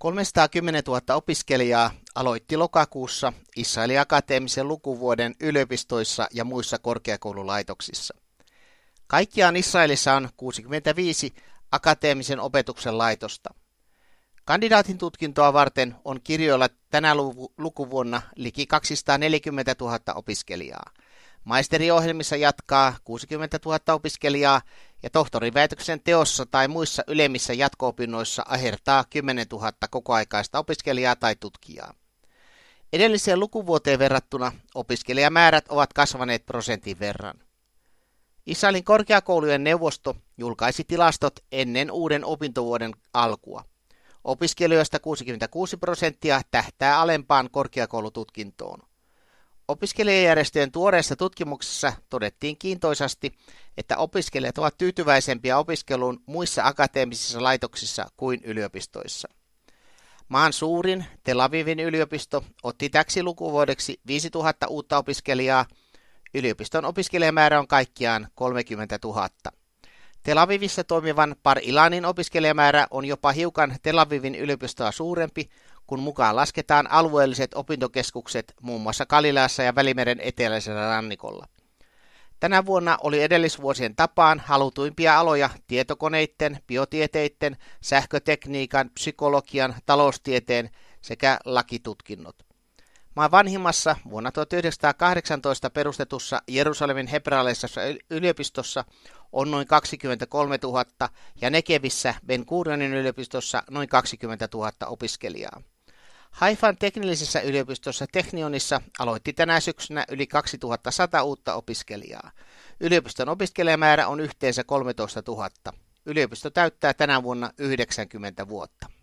310 000 opiskelijaa aloitti lokakuussa Israelin akateemisen lukuvuoden yliopistoissa ja muissa korkeakoululaitoksissa. Kaikkiaan Israelissa on 65 akateemisen opetuksen laitosta. Kandidaatin tutkintoa varten on kirjoilla tänä lukuvuonna liki 240 000 opiskelijaa. Maisteriohjelmissa jatkaa 60 000 opiskelijaa ja tohtoriväitöksen teossa tai muissa ylemmissä jatko-opinnoissa ahertaa 10 000 kokoaikaista opiskelijaa tai tutkijaa. Edelliseen lukuvuoteen verrattuna opiskelijamäärät ovat kasvaneet prosentin verran. Israelin korkeakoulujen neuvosto julkaisi tilastot ennen uuden opintovuoden alkua. Opiskelijoista 66% tähtää alempaan korkeakoulututkintoon. Opiskelijajärjestöjen tuoreessa tutkimuksessa todettiin kiintoisasti, että opiskelijat ovat tyytyväisempiä opiskeluun muissa akateemisissa laitoksissa kuin yliopistoissa. Maan suurin Tel Avivin yliopisto otti täksi lukuvuodeksi 5000 uutta opiskelijaa. Yliopiston opiskelijamäärä on kaikkiaan 30 000. Tel Avivissa toimivan Bar Ilanin opiskelijamäärä on jopa hiukan Tel Avivin yliopistoa suurempi, kun mukaan lasketaan alueelliset opintokeskukset muun muassa Galileassa ja Välimeren eteläisellä rannikolla. Tänä vuonna oli edellisvuosien tapaan halutuimpia aloja tietokoneiden, biotieteiden, sähkötekniikan, psykologian, taloustieteen sekä lakitutkinnot. Maan vanhimmassa vuonna 1918 perustetussa Jerusalemin hebrealaisessa yliopistossa on noin 23 000 ja Negevissä Ben Gurionin yliopistossa noin 20 000 opiskelijaa. Haifan teknillisessä yliopistossa Technionissa aloitti tänä syksynä yli 2100 uutta opiskelijaa. Yliopiston opiskelijamäärä on yhteensä 13 000. Yliopisto täyttää tänä vuonna 90 vuotta.